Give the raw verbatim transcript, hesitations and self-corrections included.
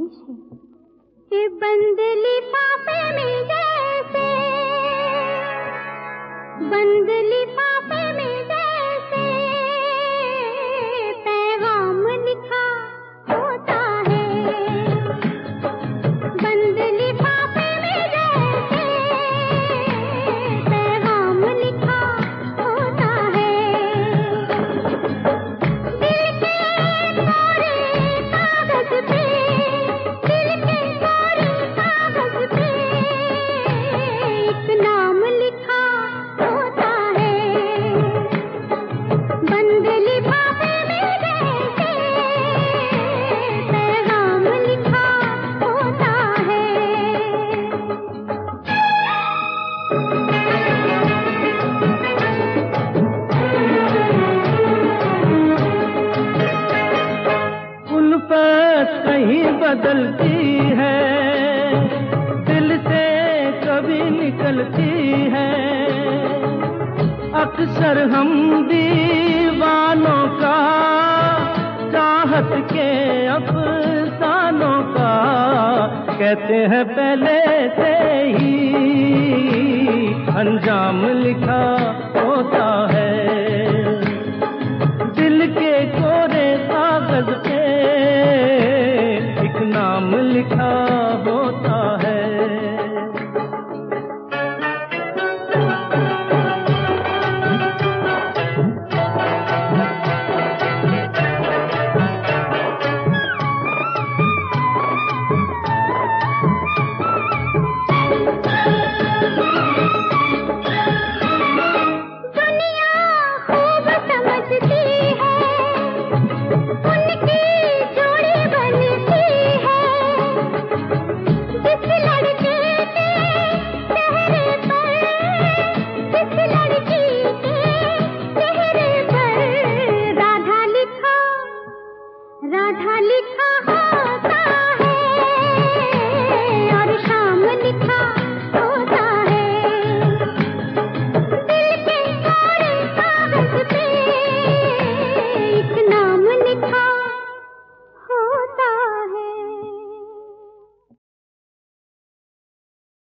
कि बंद लिफाफे में जैसे, बंद लिफाफे में जैसे पैगाम लिखा होता है, बंद लिफाफे में जैसे पैगाम लिखा होता है। दिल के कोरे कागज पे, दिल के कोरे कागज पे एक नाम लिखा होता है, बंद लिफाफे में जैसे पैगाम लिखा होता है। उल्फत कहीं बदलती है, दिल से कभी निकलती है। अक्सर हम दीवानों का, चाहत के अफसानों का कहते हैं पहले से ही अंजाम लिखा